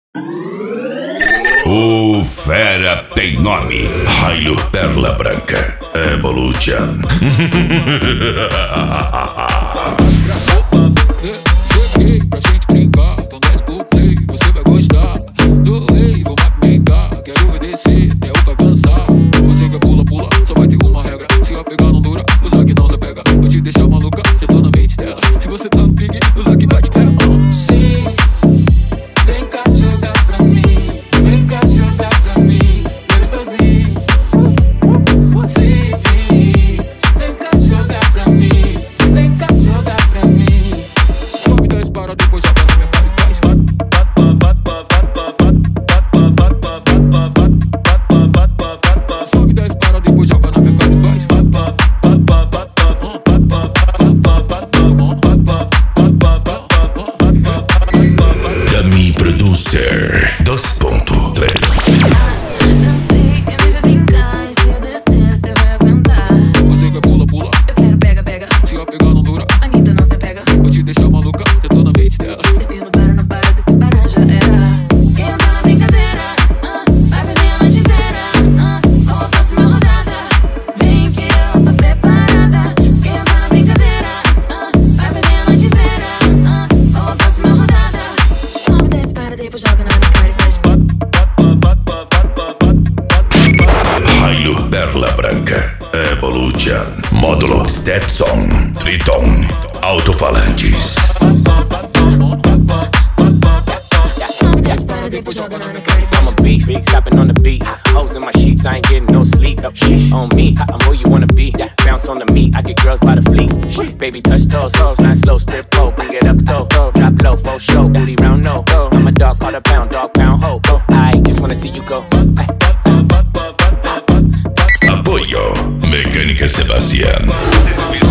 O fera tem nome: Raio Perla Branca Evolution. Cheguei pra gente brincar, então desce pro play, você vai gostar. Doei, vou movimentar, quero obedecer até o pra cansar. Você quer pula, pula, só vai ter uma regra: se eu pegar não dura, usa que não se pega. Vou te deixar maluca, já tô na mente dela. Se você tá no pique, usa que vai te pegar. Sim, vem cá jogar pra mim, vem cá jogar pra mim, quero sozinho. Sim, vem cá jogar pra mim, vem cá jogar pra mim. Sobe 10 para depois joga na minha cara e faz. Sobe 10 para depois joga na minha cara e faz. Dummy Producer 2.3. Não sei, quer me ver brincar, e se eu descer, cê vai aguentar. Você quer pula, pula, Eu quero pega, pega, se eu pegar não dura, Anitta não se pega. vou te deixar maluca, já tô na mente dela. E se não para, desse parar já era. Quem tá na brincadeira, vai perder a noite inteira. Qual a próxima rodada? Vem que eu tô preparada. Quem tá na brincadeira, vai perder a noite inteira. Qual a próxima rodada? Sobe 10 para depois joga na minha cara e faz. Raio Perla Branca Evolution. Módulo Stetson Triton Alto-falantes. Sobe 10 para depois joga na minha cara e faz. I'm a beast, shopping on the beat. Hoes in my sheets, I ain't getting no sleep. Shit on me, I'm who you wanna be. Bounce on the meat, I get girls by the fleet. Baby, touch those hoes, not slow, strip pole, bring it up, toe, drop low, for show, booty round, no. I'm a dog, call a pound, dog pound, ho. I just wanna see you go. Apoio Mecânica Sebastián.